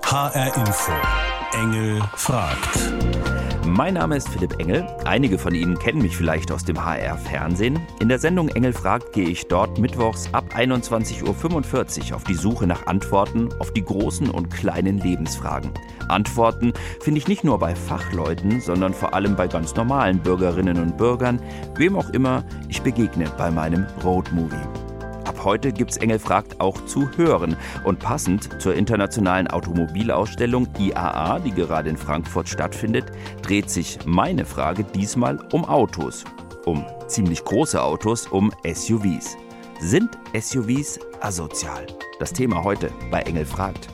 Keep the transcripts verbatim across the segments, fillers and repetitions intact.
H R Info. Engel fragt. Mein Name ist Philipp Engel. Einige von Ihnen kennen mich vielleicht aus dem H R-Fernsehen. In der Sendung Engel fragt gehe ich dort mittwochs ab einundzwanzig Uhr fünfundvierzig auf die Suche nach Antworten auf die großen und kleinen Lebensfragen. Antworten finde ich nicht nur bei Fachleuten, sondern vor allem bei ganz normalen Bürgerinnen und Bürgern, wem auch immer ich begegne bei meinem Roadmovie. Ab heute gibt's Engel fragt auch zu hören. Und passend zur internationalen Automobilausstellung I A A, die gerade in Frankfurt stattfindet, dreht sich meine Frage diesmal um Autos. Um ziemlich große Autos, um S U Vs. Sind S U Vs asozial? Das Thema heute bei Engel fragt.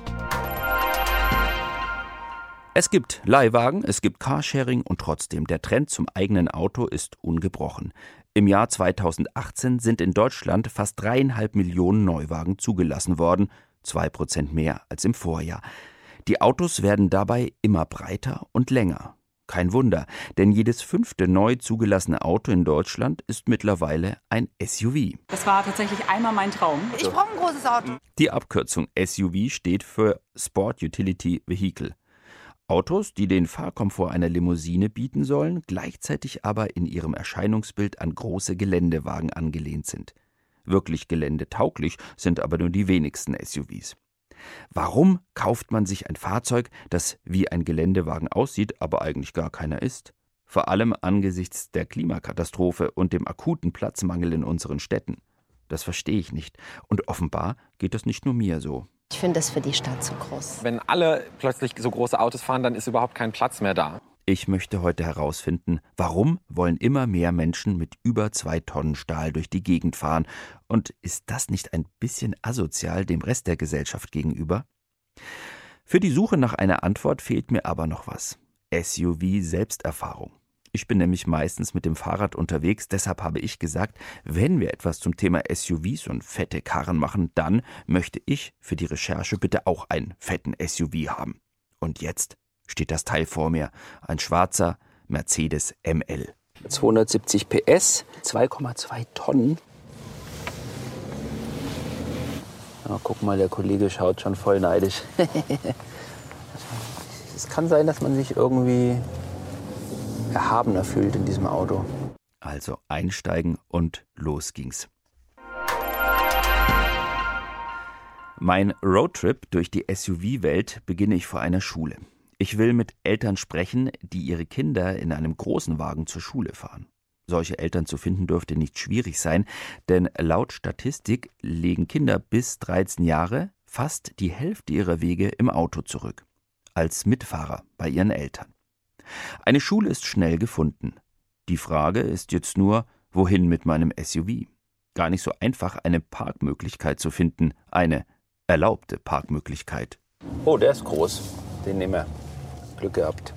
Es gibt Leihwagen, es gibt Carsharing und trotzdem, der Trend zum eigenen Auto ist ungebrochen. Im Jahr zweitausendachtzehn sind in Deutschland fast dreieinhalb Millionen Neuwagen zugelassen worden, zwei Prozent mehr als im Vorjahr. Die Autos werden dabei immer breiter und länger. Kein Wunder, denn jedes fünfte neu zugelassene Auto in Deutschland ist mittlerweile ein S U V. Das war tatsächlich einmal mein Traum. Ich brauche ein großes Auto. Die Abkürzung S U V steht für Sport Utility Vehicle. Autos, die den Fahrkomfort einer Limousine bieten sollen, gleichzeitig aber in ihrem Erscheinungsbild an große Geländewagen angelehnt sind. Wirklich geländetauglich sind aber nur die wenigsten S U Vs. Warum kauft man sich ein Fahrzeug, das wie ein Geländewagen aussieht, aber eigentlich gar keiner ist? Vor allem angesichts der Klimakatastrophe und dem akuten Platzmangel in unseren Städten. Das verstehe ich nicht. Und offenbar geht das nicht nur mir so. Ich finde das für die Stadt zu groß. Wenn alle plötzlich so große Autos fahren, dann ist überhaupt kein Platz mehr da. Ich möchte heute herausfinden, warum wollen immer mehr Menschen mit über zwei Tonnen Stahl durch die Gegend fahren? Und ist das nicht ein bisschen asozial dem Rest der Gesellschaft gegenüber? Für die Suche nach einer Antwort fehlt mir aber noch was. S U V-Selbsterfahrung. Ich bin nämlich meistens mit dem Fahrrad unterwegs, deshalb habe ich gesagt, wenn wir etwas zum Thema S U Vs und fette Karren machen, dann möchte ich für die Recherche bitte auch einen fetten S U V haben. Und jetzt steht das Teil vor mir, ein schwarzer Mercedes M L. zweihundertsiebzig P S, zwei Komma zwei Tonnen. Ja, guck mal, der Kollege schaut schon voll neidisch. Es kann sein, dass man sich irgendwie erhabener fühlt in diesem Auto. Also einsteigen und los ging's. Mein Roadtrip durch die S U V-Welt beginne ich vor einer Schule. Ich will mit Eltern sprechen, die ihre Kinder in einem großen Wagen zur Schule fahren. Solche Eltern zu finden dürfte nicht schwierig sein, denn laut Statistik legen Kinder bis dreizehn Jahre fast die Hälfte ihrer Wege im Auto zurück. Als Mitfahrer bei ihren Eltern. Eine Schule ist schnell gefunden. Die Frage ist jetzt nur, wohin mit meinem S U V? Gar nicht so einfach, eine Parkmöglichkeit zu finden, eine erlaubte Parkmöglichkeit. Oh, der ist groß. Den nehmen wir. Glück gehabt.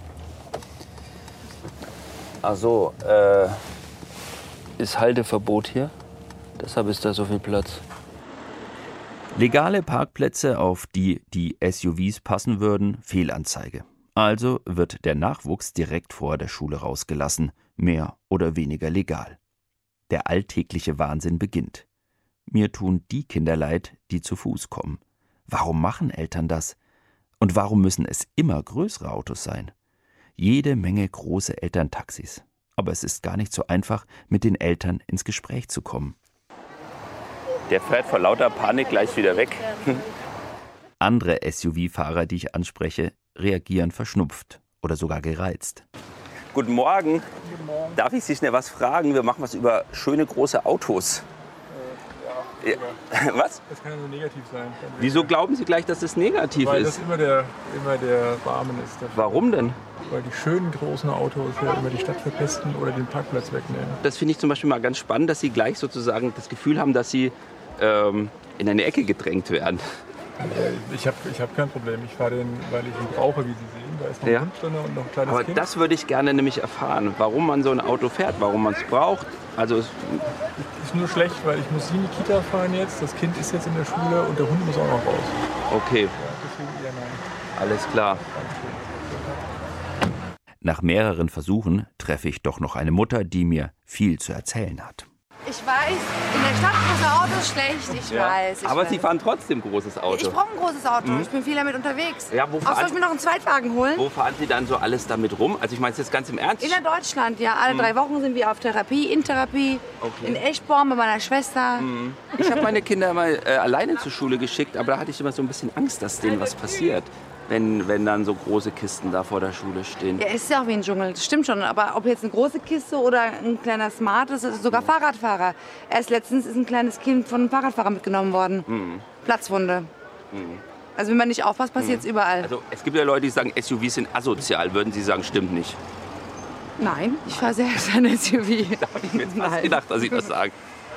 Also, äh, ist Halteverbot hier. Deshalb ist da so viel Platz. Legale Parkplätze, auf die die S U Vs passen würden, Fehlanzeige. Also wird der Nachwuchs direkt vor der Schule rausgelassen, mehr oder weniger legal. Der alltägliche Wahnsinn beginnt. Mir tun die Kinder leid, die zu Fuß kommen. Warum machen Eltern das? Und warum müssen es immer größere Autos sein? Jede Menge große Elterntaxis. Aber es ist gar nicht so einfach, mit den Eltern ins Gespräch zu kommen. Der fährt vor lauter Panik gleich wieder weg. Andere S U V-Fahrer, die ich anspreche, reagieren verschnupft oder sogar gereizt. Guten Morgen. Guten Morgen. Darf ich Sie schnell was fragen? Wir machen was über schöne große Autos. Äh, ja, ja. Was? Das kann ja nur negativ sein. Wieso glauben Sie gleich, dass es negativ Weil ist? das immer der, immer der Rahmen ist. Dafür. Warum denn? Weil die schönen großen Autos ja immer die Stadt verpesten oder den Parkplatz wegnehmen. Das finde ich zum Beispiel mal ganz spannend, dass Sie gleich sozusagen das Gefühl haben, dass Sie ähm, in eine Ecke gedrängt werden. Ich habe ich hab kein Problem. Ich fahre den, weil ich ihn brauche, wie Sie sehen. Da ist noch Ja. ein Hund drin und noch ein kleines Aber Kind. das würde ich gerne nämlich erfahren, warum man so ein Auto fährt, warum man es braucht. Also es Ist nur schlecht, weil ich muss sie in die Kita fahren jetzt. Das Kind ist jetzt in der Schule und der Hund muss auch noch raus. okay, Ja, deswegen eher nein. alles klar. Nach mehreren Versuchen treffe ich doch noch eine Mutter, die mir viel zu erzählen hat. Ich weiß, in der Stadt große Autos schlecht, ich Ja. weiß. Ich Aber weiß. Sie fahren trotzdem großes Auto. Ich brauche ein großes Auto, ich bin viel damit unterwegs. Ja, wo Auch soll fahren- ich mir noch einen Zweitwagen holen? Wo fahren Sie dann so alles damit rum? Also ich meine es jetzt ganz im Ernst. In Deutschland, ja. Alle drei Wochen sind wir auf Therapie, in Therapie, Okay. in Eschborn bei meiner Schwester. Ich habe meine Kinder mal äh, alleine zur Schule geschickt, aber da hatte ich immer so ein bisschen Angst, dass denen was passiert, wenn, wenn dann so große Kisten da vor der Schule stehen. Ja, es ist ja auch wie ein Dschungel, das stimmt schon. Aber ob jetzt eine große Kiste oder ein kleiner Smart, das ist sogar Fahrradfahrer. Erst letztens ist ein kleines Kind von einem Fahrradfahrer mitgenommen worden. Mhm. Platzwunde. Also wenn man nicht aufpasst, passiert es überall. Also es gibt ja Leute, die sagen, S U Vs sind asozial. Würden Sie sagen, stimmt nicht? Nein, ich fahre selbst ein S U V. Da habe ich mir jetzt fast Nein. gedacht, dass Sie das sagen.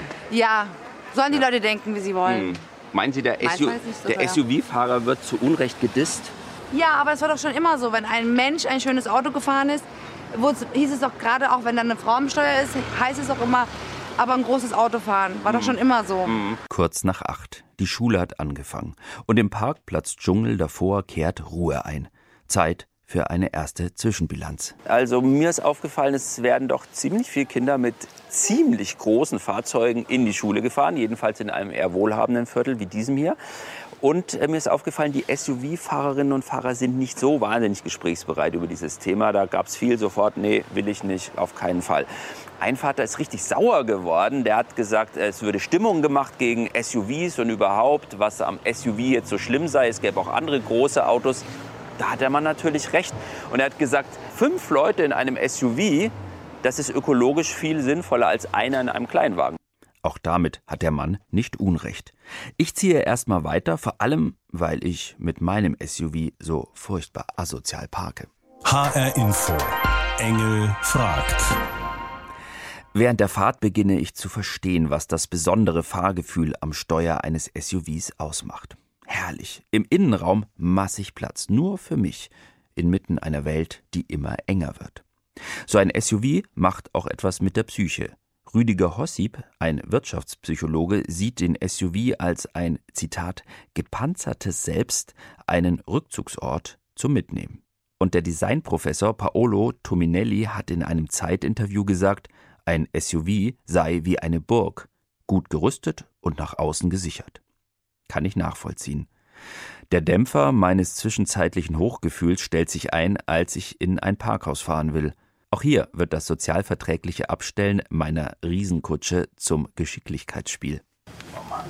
Ja, sollen die Leute denken, wie sie wollen. Hm. Meinen Sie, der, Meins S U war jetzt nicht so der teuer. S U V-Fahrer wird zu Unrecht gedisst? Ja, aber es war doch schon immer so. Wenn ein Mensch ein schönes Auto gefahren ist, wurd's- hieß es doch gerade auch, wenn dann eine Frau am Steuer ist, heißt es auch immer, aber ein großes Auto fahren. War doch schon immer so. Kurz nach acht. Die Schule hat angefangen. Und im Parkplatz Dschungel davor kehrt Ruhe ein. Zeit für eine erste Zwischenbilanz. Also mir ist aufgefallen, es werden doch ziemlich viele Kinder mit ziemlich großen Fahrzeugen in die Schule gefahren. Jedenfalls in einem eher wohlhabenden Viertel wie diesem hier. Und äh, mir ist aufgefallen, die S U V-Fahrerinnen und Fahrer sind nicht so wahnsinnig gesprächsbereit über dieses Thema. Da gab es viel sofort, nee, will ich nicht, auf keinen Fall. Ein Vater ist richtig sauer geworden. Der hat gesagt, es würde Stimmung gemacht gegen S U Vs und überhaupt, was am S U V jetzt so schlimm sei. Es gäbe auch andere große Autos. Da hat der Mann natürlich recht. Und er hat gesagt, fünf Leute in einem S U V, das ist ökologisch viel sinnvoller als einer in einem Kleinwagen. Auch damit hat der Mann nicht Unrecht. Ich ziehe erstmal weiter, vor allem, weil ich mit meinem S U V so furchtbar asozial parke. H R Info. Engel fragt. Während der Fahrt beginne ich zu verstehen, was das besondere Fahrgefühl am Steuer eines S U Vs ausmacht. Herrlich. Im Innenraum massig Platz, nur für mich, inmitten einer Welt, die immer enger wird. So ein S U V macht auch etwas mit der Psyche. Rüdiger Hossip, ein Wirtschaftspsychologe, sieht den S U V als ein, Zitat, gepanzertes Selbst, einen Rückzugsort zum Mitnehmen. Und der Designprofessor Paolo Tominelli hat in einem Zeitinterview gesagt, ein S U V sei wie eine Burg, gut gerüstet und nach außen gesichert. Kann ich nachvollziehen. Der Dämpfer meines zwischenzeitlichen Hochgefühls stellt sich ein, als ich in ein Parkhaus fahren will. Auch hier wird das sozialverträgliche Abstellen meiner Riesenkutsche zum Geschicklichkeitsspiel. Oh Mann,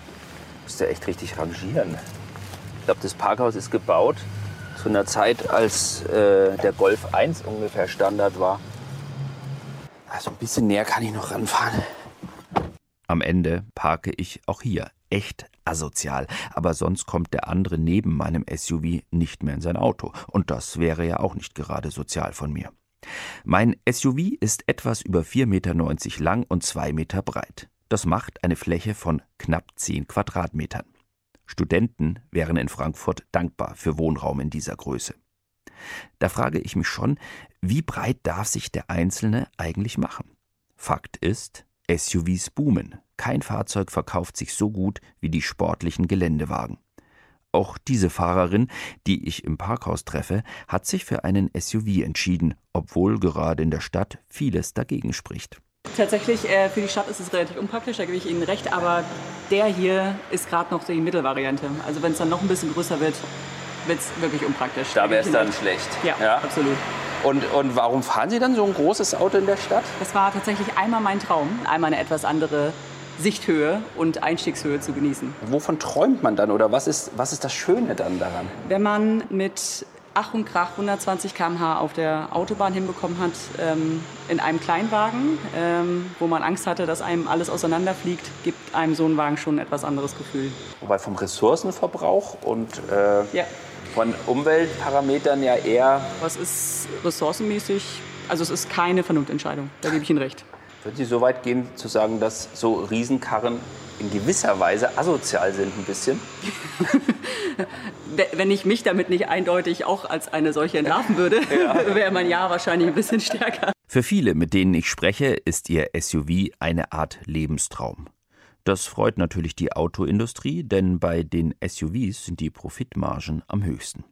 musst du echt richtig rangieren. Ich glaube, das Parkhaus ist gebaut zu einer Zeit, als äh, der Golf eins ungefähr Standard war. Also ein bisschen näher kann ich noch ranfahren. Am Ende parke ich auch hier echt asozial, aber sonst kommt der andere neben meinem S U V nicht mehr in sein Auto. Und das wäre ja auch nicht gerade sozial von mir. Mein S U V ist etwas über vier Meter neunzig lang und zwei Meter breit. Das macht eine Fläche von knapp zehn Quadratmetern. Studenten wären in Frankfurt dankbar für Wohnraum in dieser Größe. Da frage ich mich schon, wie breit darf sich der Einzelne eigentlich machen? Fakt ist, S U Vs boomen. Kein Fahrzeug verkauft sich so gut wie die sportlichen Geländewagen. Auch diese Fahrerin, die ich im Parkhaus treffe, hat sich für einen S U V entschieden, obwohl gerade in der Stadt vieles dagegen spricht. Tatsächlich, äh, für die Stadt ist es relativ unpraktisch, da gebe ich Ihnen recht, aber der hier ist gerade noch die Mittelvariante. Also wenn es dann noch ein bisschen größer wird, wird es wirklich unpraktisch. Da wäre gebe es ich Ihnen dann recht. schlecht. Ja, Ja? absolut. Und, und warum fahren Sie dann so ein großes Auto in der Stadt? Das war tatsächlich einmal mein Traum, einmal eine etwas andere Sichthöhe und Einstiegshöhe zu genießen. Wovon träumt man dann oder was ist, was ist das Schöne dann daran? Wenn man mit Ach und Krach hundertzwanzig Kilometer pro Stunde auf der Autobahn hinbekommen hat, ähm, in einem Kleinwagen, ähm, wo man Angst hatte, dass einem alles auseinanderfliegt, gibt einem so ein Wagen schon ein etwas anderes Gefühl. Wobei vom Ressourcenverbrauch und äh, Ja. von Umweltparametern ja eher. Was ist ressourcenmäßig? Also es ist keine Vernunftentscheidung, da gebe ich Ihnen recht. Würden Sie so weit gehen, zu sagen, dass so Riesenkarren in gewisser Weise asozial sind ein bisschen? Wenn ich mich damit nicht eindeutig auch als eine solche entlarven würde, ja. wäre mein Ja wahrscheinlich ein bisschen stärker. Für viele, mit denen ich spreche, ist ihr S U V eine Art Lebenstraum. Das freut natürlich die Autoindustrie, denn bei den S U Vs sind die Profitmargen am höchsten.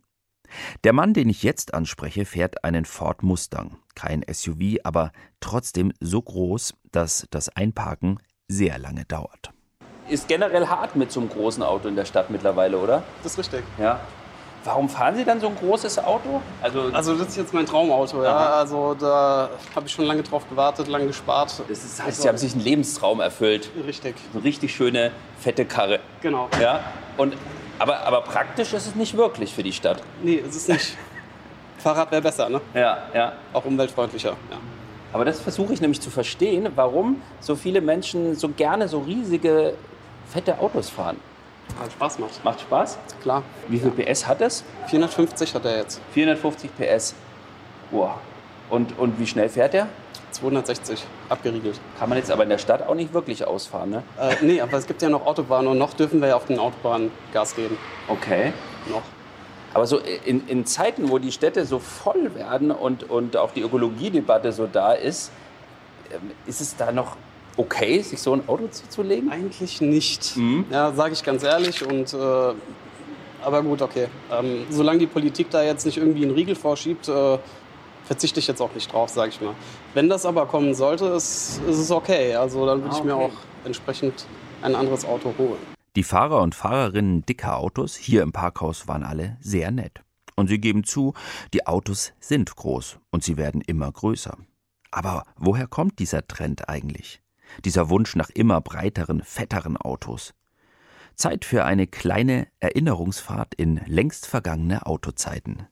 Der Mann, den ich jetzt anspreche, fährt einen Ford Mustang. Kein S U V, aber trotzdem so groß, dass das Einparken sehr lange dauert. Ist generell hart mit so einem großen Auto in der Stadt mittlerweile, oder? Das ist richtig. Ja. Warum fahren Sie dann so ein großes Auto? Also, also das ist jetzt mein Traumauto. Ja. Also da habe ich schon lange drauf gewartet, lange gespart. Das ist, heißt, Sie haben sich einen Lebenstraum erfüllt. Richtig. Eine richtig schöne, fette Karre. Genau. Ja. Und, aber, aber praktisch ist es nicht wirklich für die Stadt. Nee, es ist nicht. Fahrrad wäre besser, ne? Ja, ja. Auch umweltfreundlicher, ja. Aber das versuche ich nämlich zu verstehen, warum so viele Menschen so gerne so riesige, fette Autos fahren. Weil Spaß macht. Macht Spaß? Klar. Wie viel P S hat es? vierhundertfünfzig hat er jetzt. vierhundertfünfzig P S. Wow. Und, und wie schnell fährt er? zweihundertsechzig, abgeriegelt. Kann man jetzt aber in der Stadt auch nicht wirklich ausfahren, ne? Äh, nee, aber es gibt ja noch Autobahnen und noch dürfen wir ja auf den Autobahnen Gas geben. Okay. Noch. Aber so in, in Zeiten, wo die Städte so voll werden und, und auch die Ökologiedebatte so da ist, ist es da noch okay, sich so ein Auto zuzulegen? Eigentlich nicht. Mhm. Ja, sage ich ganz ehrlich. Und, äh, aber gut, okay. Ähm, solange die Politik da jetzt nicht irgendwie einen Riegel vorschiebt, äh, verzichte ich jetzt auch nicht drauf, sage ich mal. Wenn das aber kommen sollte, ist, ist es okay. Also dann würde Ah, ich mir okay. auch entsprechend ein anderes Auto holen. Die Fahrer und Fahrerinnen dicker Autos hier im Parkhaus waren alle sehr nett. Und sie geben zu, die Autos sind groß und sie werden immer größer. Aber woher kommt dieser Trend eigentlich? Dieser Wunsch nach immer breiteren, fetteren Autos? Zeit für eine kleine Erinnerungsfahrt in längst vergangene Autozeiten.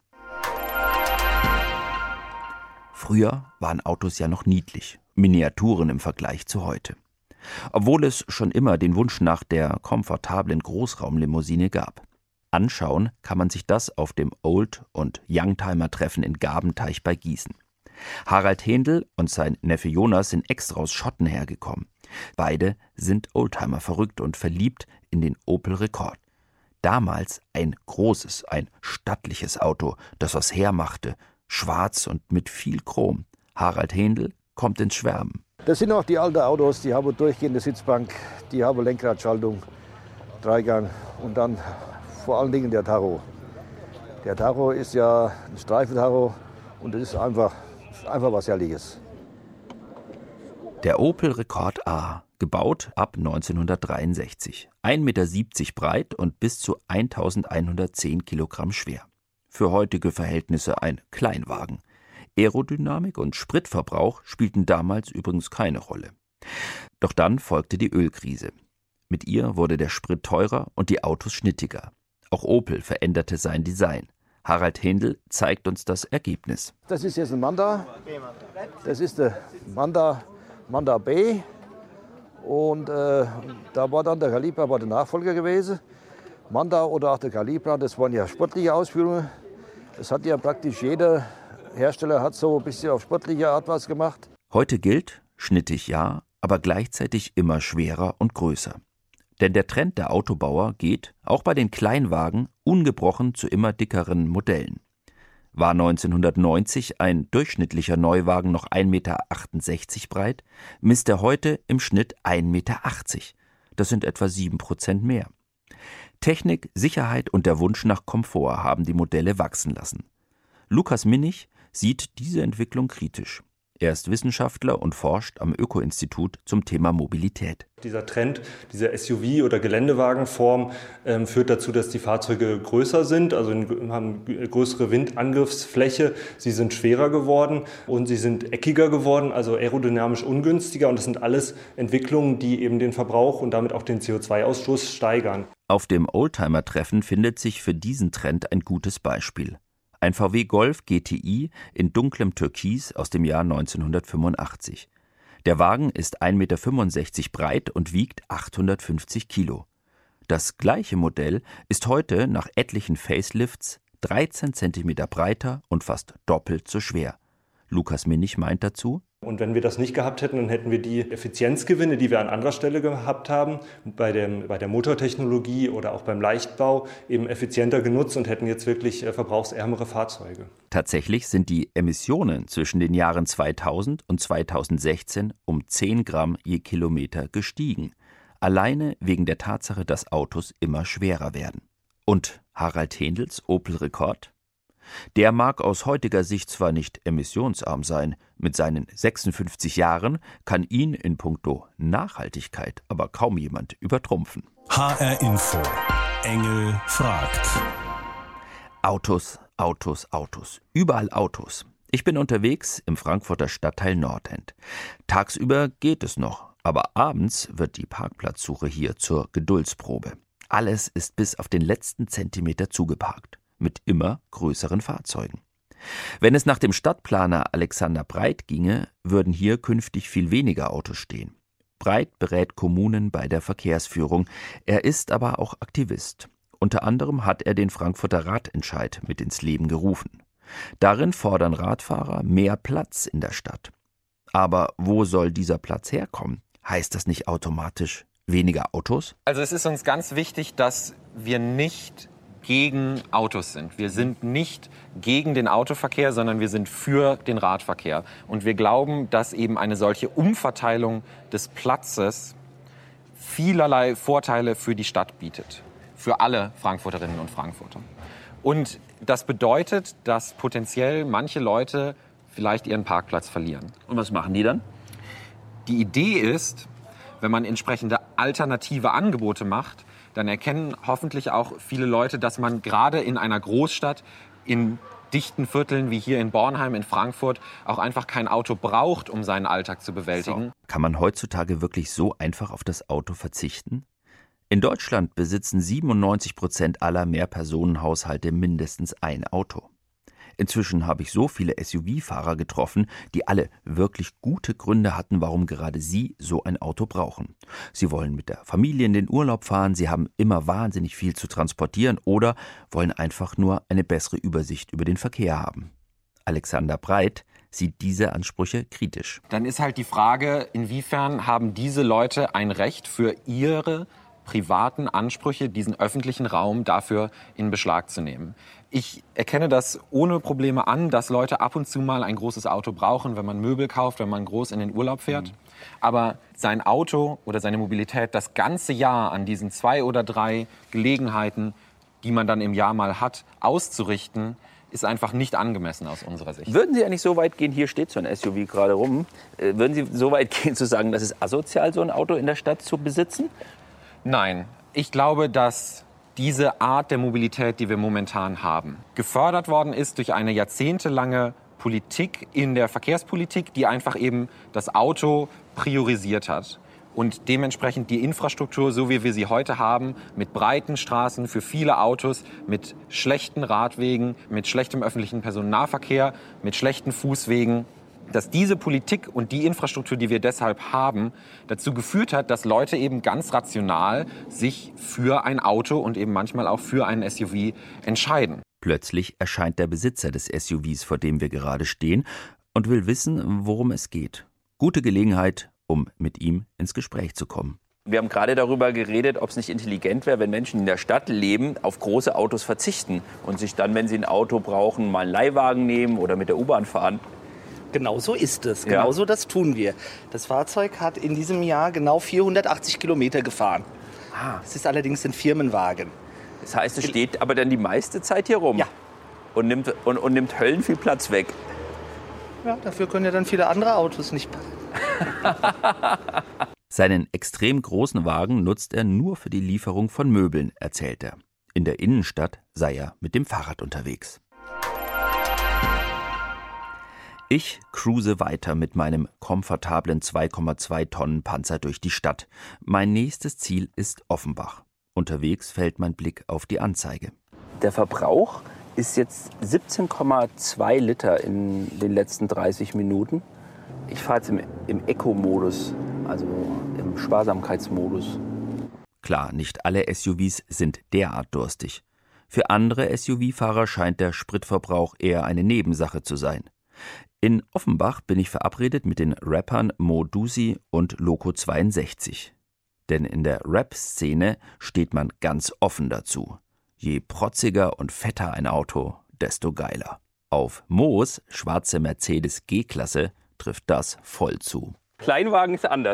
Früher waren Autos ja noch niedlich, Miniaturen im Vergleich zu heute. Obwohl es schon immer den Wunsch nach der komfortablen Großraumlimousine gab. Anschauen kann man sich das auf dem Old- und Youngtimer-Treffen in Gabenteich bei Gießen. Harald Hendl und sein Neffe Jonas sind extra aus Schotten hergekommen. Beide sind Oldtimer verrückt und verliebt in den Opel Rekord. Damals ein großes, ein stattliches Auto, das was hermachte, schwarz und mit viel Chrom. Harald Hendl kommt ins Schwärmen. Das sind auch die alten Autos, die haben durchgehende Sitzbank, die haben Lenkradschaltung, Dreigang und dann vor allen Dingen der Tacho. Der Tacho ist ja ein Streifentacho und das ist einfach, einfach was Herrliches. Der Opel Rekord A, gebaut ab neunzehnhundertdreiundsechzig. ein Meter siebzig breit und bis zu eintausendeinhundertzehn Kilogramm schwer. Für heutige Verhältnisse ein Kleinwagen. Aerodynamik und Spritverbrauch spielten damals übrigens keine Rolle. Doch dann folgte die Ölkrise. Mit ihr wurde der Sprit teurer und die Autos schnittiger. Auch Opel veränderte sein Design. Harald Hendl zeigt uns das Ergebnis. Das ist jetzt ein Manda. Das ist der Manda, Manda B. Und äh, da war dann der Calibra war der Nachfolger gewesen. Manda oder auch der Calibra, das waren ja sportliche Ausführungen. Das hat ja praktisch jeder Hersteller hat so ein bisschen auf sportliche Art was gemacht. Heute gilt, schnittig ja, aber gleichzeitig immer schwerer und größer. Denn der Trend der Autobauer geht, auch bei den Kleinwagen, ungebrochen zu immer dickeren Modellen. War neunzehnhundertneunzig ein durchschnittlicher Neuwagen noch ein Meter achtundsechzig breit, misst er heute im Schnitt ein Meter achtzig. Das sind etwa sieben Prozent mehr. Technik, Sicherheit und der Wunsch nach Komfort haben die Modelle wachsen lassen. Lukas Minnig sieht diese Entwicklung kritisch. Er ist Wissenschaftler und forscht am Öko-Institut zum Thema Mobilität. Dieser Trend, dieser S U V- oder Geländewagenform ähm, führt dazu, dass die Fahrzeuge größer sind, also haben größere Windangriffsfläche. Sie sind schwerer geworden und sie sind eckiger geworden, also aerodynamisch ungünstiger. Und das sind alles Entwicklungen, die eben den Verbrauch und damit auch den C O zwei Ausstoß steigern. Auf dem Oldtimer-Treffen findet sich für diesen Trend ein gutes Beispiel. Ein V W Golf G T I in dunklem Türkis aus dem Jahr neunzehnhundertfünfundachtzig. Der Wagen ist ein Meter fünfundsechzig breit und wiegt achthundertfünfzig Kilo. Das gleiche Modell ist heute nach etlichen Facelifts dreizehn Zentimeter breiter und fast doppelt so schwer. Lukas Minnig meint dazu: Und wenn wir das nicht gehabt hätten, dann hätten wir die Effizienzgewinne, die wir an anderer Stelle gehabt haben, bei, dem, bei der Motortechnologie oder auch beim Leichtbau, eben effizienter genutzt und hätten jetzt wirklich verbrauchsärmere Fahrzeuge. Tatsächlich sind die Emissionen zwischen den Jahren zweitausend und zweitausendsechzehn um zehn Gramm je Kilometer gestiegen. Alleine wegen der Tatsache, dass Autos immer schwerer werden. Und Harald Hendls Opel Rekord? Der mag aus heutiger Sicht zwar nicht emissionsarm sein, mit seinen sechsundfünfzig Jahren kann ihn in puncto Nachhaltigkeit aber kaum jemand übertrumpfen. H R Info. Engel fragt. Autos, Autos, Autos. Überall Autos. Ich bin unterwegs im Frankfurter Stadtteil Nordend. Tagsüber geht es noch, aber abends wird die Parkplatzsuche hier zur Geduldsprobe. Alles ist bis auf den letzten Zentimeter zugeparkt, mit immer größeren Fahrzeugen. Wenn es nach dem Stadtplaner Alexander Breit ginge, würden hier künftig viel weniger Autos stehen. Breit berät Kommunen bei der Verkehrsführung. Er ist aber auch Aktivist. Unter anderem hat er den Frankfurter Radentscheid mit ins Leben gerufen. Darin fordern Radfahrer mehr Platz in der Stadt. Aber wo soll dieser Platz herkommen? Heißt das nicht automatisch weniger Autos? Also es ist uns ganz wichtig, dass wir nicht gegen Autos sind. Wir sind nicht gegen den Autoverkehr, sondern wir sind für den Radverkehr. Und wir glauben, dass eben eine solche Umverteilung des Platzes vielerlei Vorteile für die Stadt bietet. Für alle Frankfurterinnen und Frankfurter. Und das bedeutet, dass potenziell manche Leute vielleicht ihren Parkplatz verlieren. Und was machen die dann? Die Idee ist, wenn man entsprechende alternative Angebote macht, dann erkennen hoffentlich auch viele Leute, dass man gerade in einer Großstadt, in dichten Vierteln wie hier in Bornheim, in Frankfurt, auch einfach kein Auto braucht, um seinen Alltag zu bewältigen. So. Kann man heutzutage wirklich so einfach auf das Auto verzichten? In Deutschland besitzen siebenundneunzig Prozent aller Mehrpersonenhaushalte mindestens ein Auto. Inzwischen habe ich so viele S U V-Fahrer getroffen, die alle wirklich gute Gründe hatten, warum gerade sie so ein Auto brauchen. Sie wollen mit der Familie in den Urlaub fahren, sie haben immer wahnsinnig viel zu transportieren oder wollen einfach nur eine bessere Übersicht über den Verkehr haben. Alexander Breit sieht diese Ansprüche kritisch. Dann ist halt die Frage, inwiefern haben diese Leute ein Recht für ihre privaten Ansprüche, diesen öffentlichen Raum dafür in Beschlag zu nehmen. Ich erkenne das ohne Probleme an, dass Leute ab und zu mal ein großes Auto brauchen, wenn man Möbel kauft, wenn man groß in den Urlaub fährt. Mhm. Aber sein Auto oder seine Mobilität das ganze Jahr an diesen zwei oder drei Gelegenheiten, die man dann im Jahr mal hat, auszurichten, ist einfach nicht angemessen aus unserer Sicht. Würden Sie eigentlich so weit gehen, hier steht so ein S U V gerade rum, würden Sie so weit gehen zu sagen, dass es asozial so ein Auto in der Stadt zu besitzen? Nein, ich glaube, dass diese Art der Mobilität, die wir momentan haben, gefördert worden ist durch eine jahrzehntelange Politik in der Verkehrspolitik, die einfach eben das Auto priorisiert hat. Und dementsprechend die Infrastruktur, so wie wir sie heute haben, mit breiten Straßen für viele Autos, mit schlechten Radwegen, mit schlechtem öffentlichen Personennahverkehr, mit schlechten Fußwegen, dass diese Politik und die Infrastruktur, die wir deshalb haben, dazu geführt hat, dass Leute eben ganz rational sich für ein Auto und eben manchmal auch für einen S U V entscheiden. Plötzlich erscheint der Besitzer des S U Vs, vor dem wir gerade stehen, und will wissen, worum es geht. Gute Gelegenheit, um mit ihm ins Gespräch zu kommen. Wir haben gerade darüber geredet, ob es nicht intelligent wäre, wenn Menschen in der Stadt leben, auf große Autos verzichten und sich dann, wenn sie ein Auto brauchen, mal einen Leihwagen nehmen oder mit der U-Bahn fahren. Genau so ist es. Genau so das tun wir. Das Fahrzeug hat in diesem Jahr genau vierhundertachtzig Kilometer gefahren. Ah. Es ist allerdings ein Firmenwagen. Das heißt, es steht aber dann die meiste Zeit hier rum. Ja. Und nimmt, und, und nimmt Höllen viel Platz weg. Ja, dafür können ja dann viele andere Autos nicht. Seinen extrem großen Wagen nutzt er nur für die Lieferung von Möbeln, erzählt er. In der Innenstadt sei er mit dem Fahrrad unterwegs. Ich cruise weiter mit meinem komfortablen zwei Komma zwei Tonnen Panzer durch die Stadt. Mein nächstes Ziel ist Offenbach. Unterwegs fällt mein Blick auf die Anzeige. Der Verbrauch ist jetzt siebzehn Komma zwei Liter in den letzten dreißig Minuten. Ich fahre jetzt im, im Eco-Modus, also im Sparsamkeitsmodus. Klar, nicht alle S U Vs sind derart durstig. Für andere S U V-Fahrer scheint der Spritverbrauch eher eine Nebensache zu sein. In Offenbach bin ich verabredet mit den Rappern Mo Dusi und Loco zweiundsechzig. Denn in der Rap-Szene steht man ganz offen dazu. Je protziger und fetter ein Auto, desto geiler. Auf Moos schwarze Mercedes G-Klasse trifft das voll zu. Kleinwagen ist anders.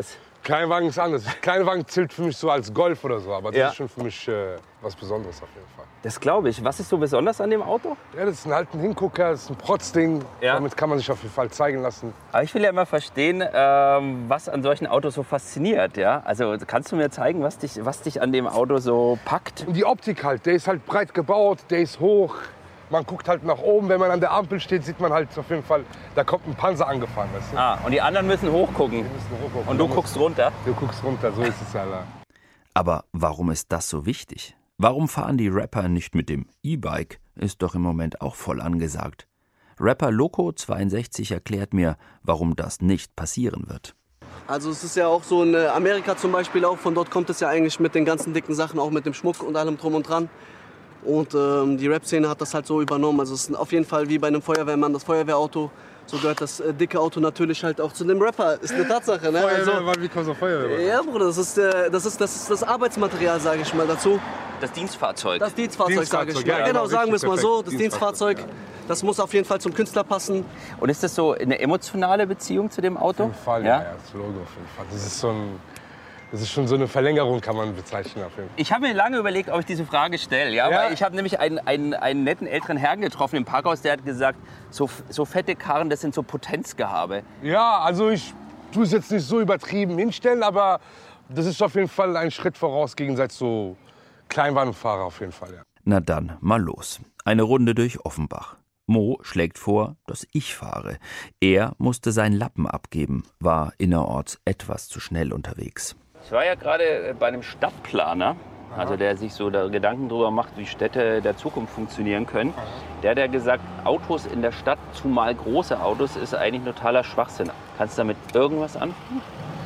Kleinwagen ist anders. Kleinwagen zählt für mich so als Golf oder so, aber das Ja. ist schon für mich äh, was Besonderes auf jeden Fall. Das glaube ich. Was ist so besonders an dem Auto? Ja, das ist ein halt ein Hingucker, das ist ein Protzding. Ja. Damit kann man sich auf jeden Fall zeigen lassen. Aber ich will ja immer verstehen, ähm, was an solchen Autos so fasziniert. Ja? Also kannst du mir zeigen, was dich, was dich an dem Auto so packt? Und die Optik halt, der ist halt breit gebaut, der ist hoch. Man guckt halt nach oben, wenn man an der Ampel steht, sieht man halt auf jeden Fall, da kommt ein Panzer angefahren. Weißt du? Ah, und die anderen müssen hochgucken. Die müssen hochgucken. Und du guckst runter? Du guckst runter, so ist es, Alter. Aber warum ist das so wichtig? Warum fahren die Rapper nicht mit dem E-Bike? Ist doch im Moment auch voll angesagt. Rapper Loco zweiundsechzig erklärt mir, warum das nicht passieren wird. Also es ist ja auch so in Amerika zum Beispiel auch, von dort kommt es ja eigentlich mit den ganzen dicken Sachen, auch mit dem Schmuck und allem drum und dran. Und ähm, die Rap-Szene hat das halt so übernommen. Also es ist auf jeden Fall wie bei einem Feuerwehrmann das Feuerwehrauto. So gehört das äh, dicke Auto natürlich halt auch zu dem Rapper. Ist eine Tatsache, ne? Feuerwehrmann, also, wie kommst du auf Feuerwehrmann? Ja, Bruder, das ist, äh, das ist, das ist das Arbeitsmaterial, sage ich mal dazu. Das Dienstfahrzeug. Das Dienstfahrzeug, sage ich mal. ja, Genau, genau, sagen wir es mal so. Das Dienstfahrzeug, Dienstfahrzeug, das muss auf jeden Fall zum Künstler passen. Und ist das so eine emotionale Beziehung zu dem Auto? Auf jeden Fall, ja, ja, das Logo auf jeden Fall. Das ist, so ein, das ist schon so eine Verlängerung, kann man bezeichnen. Auf jeden Fall. Ich habe mir lange überlegt, ob ich diese Frage stelle. Ja? Ja. Weil ich habe nämlich einen, einen, einen netten älteren Herrn getroffen im Parkhaus, der hat gesagt, so, so fette Karren, das sind so Potenzgehabe. Ja, also ich tue es jetzt nicht so übertrieben hinstellen, aber das ist auf jeden Fall ein Schritt voraus gegenseitig so Kleinwagenfahrer auf jeden Fall, ja. Na dann, mal los. Eine Runde durch Offenbach. Mo schlägt vor, dass ich fahre. Er musste seinen Lappen abgeben, war innerorts etwas zu schnell unterwegs. Ich war ja gerade bei einem Stadtplaner, also der sich so da Gedanken darüber macht, wie Städte der Zukunft funktionieren können. Der hat ja gesagt, Autos in der Stadt, zumal große Autos, ist eigentlich totaler Schwachsinn. Kannst du damit irgendwas anfangen?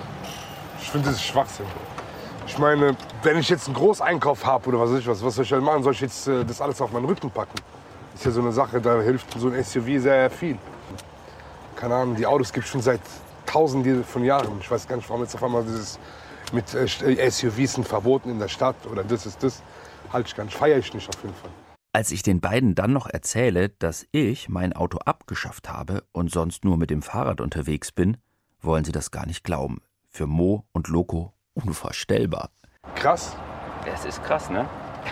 Ich finde, das ist Schwachsinn. Ich meine, wenn ich jetzt einen Großeinkauf habe oder was weiß ich was, was soll ich denn machen? Soll ich jetzt äh, das alles auf meinen Rücken packen? Das ist ja so eine Sache, da hilft so ein S U V sehr viel. Keine Ahnung, die Autos gibt es schon seit tausenden von Jahren. Ich weiß gar nicht, warum jetzt auf einmal dieses mit äh, S U Vs sind verboten in der Stadt oder das ist das. Halte ich gar nicht, feiere ich nicht auf jeden Fall. Als ich den beiden dann noch erzähle, dass ich mein Auto abgeschafft habe und sonst nur mit dem Fahrrad unterwegs bin, wollen sie das gar nicht glauben. Für Mo und Loco unvorstellbar. Krass. Das ist krass, ne?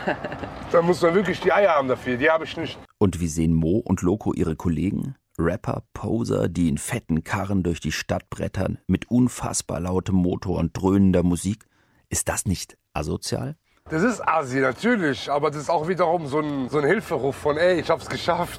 Da muss man wirklich die Eier haben dafür, die habe ich nicht. Und wie sehen Mo und Loco ihre Kollegen? Rapper, Poser, die in fetten Karren durch die Stadt brettern, mit unfassbar lautem Motor und dröhnender Musik. Ist das nicht asozial? Das ist Asi, natürlich, aber das ist auch wiederum so ein, so ein Hilferuf von, ey, ich hab's geschafft.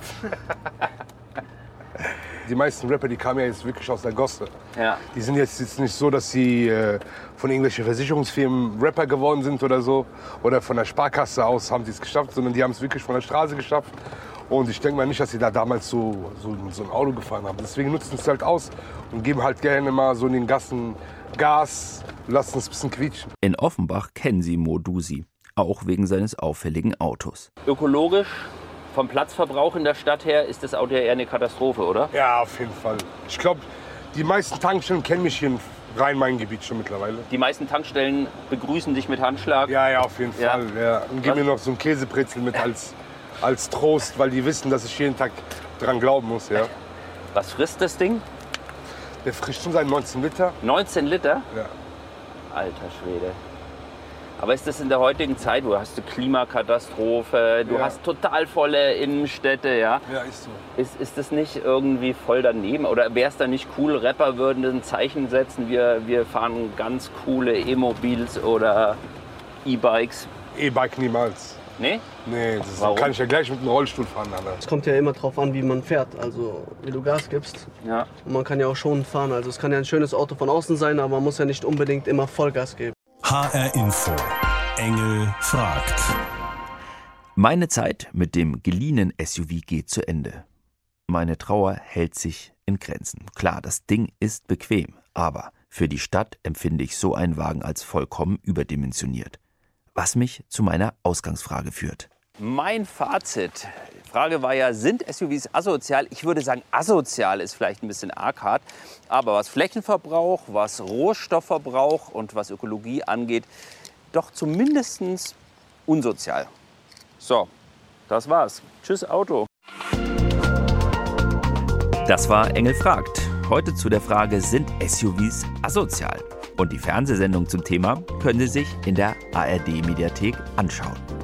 Die meisten Rapper, die kamen ja jetzt wirklich aus der Gosse. Ja. Die sind jetzt, jetzt nicht so, dass sie äh, von irgendwelchen Versicherungsfirmen Rapper geworden sind oder so. Oder von der Sparkasse aus haben sie es geschafft, sondern die haben es wirklich von der Straße geschafft. Und ich denke mal nicht, dass sie da damals so, so, so ein Auto gefahren haben. Deswegen nutzen sie es halt aus und geben halt gerne mal so in den Gassen Gas, lassen es ein bisschen quietschen. In Offenbach kennen sie Mo Dusi, auch wegen seines auffälligen Autos. Ökologisch, vom Platzverbrauch in der Stadt her, ist das Auto ja eher eine Katastrophe, oder? Ja, auf jeden Fall. Ich glaube, die meisten Tankstellen kennen mich hier in Rhein-Main-Gebiet schon mittlerweile. Die meisten Tankstellen begrüßen dich mit Handschlag. Ja, ja, auf jeden Ja. Fall. Ja. Und geben mir noch so ein Käsebrezel mit als, als Trost, weil die wissen, dass ich jeden Tag dran glauben muss. Ja. Was frisst das Ding? Der frisst schon seinen neunzehn Liter. neunzehn Liter? Ja. Alter Schwede. Aber ist das in der heutigen Zeit, du hast eine Klimakatastrophe, du Ja. hast total volle Innenstädte, ja? Ja, ist so. Ist, ist das nicht irgendwie voll daneben? Oder wäre es da nicht cool, Rapper würden ein Zeichen setzen, wir, wir fahren ganz coole E-Mobils oder E-Bikes? E-Bike niemals. Nee? Nee, das Warum? kann ich ja gleich mit einem Rollstuhl fahren. Alter. Es kommt ja immer drauf an, wie man fährt, also wie du Gas gibst. Ja. Und man kann ja auch schon fahren. Also es kann ja ein schönes Auto von außen sein, aber man muss ja nicht unbedingt immer Vollgas geben. H R Info. Engel fragt. Meine Zeit mit dem geliehenen S U V geht zu Ende. Meine Trauer hält sich in Grenzen. Klar, das Ding ist bequem, aber für die Stadt empfinde ich so einen Wagen als vollkommen überdimensioniert. Was mich zu meiner Ausgangsfrage führt. Mein Fazit. Die Frage war ja, sind S U Vs asozial? Ich würde sagen, asozial ist vielleicht ein bisschen arg hart. Aber was Flächenverbrauch, was Rohstoffverbrauch und was Ökologie angeht, doch zumindest unsozial. So, das war's. Tschüss, Auto. Das war Engel fragt. Heute zu der Frage, sind S U Vs asozial? Und die Fernsehsendung zum Thema können Sie sich in der A R D-Mediathek anschauen.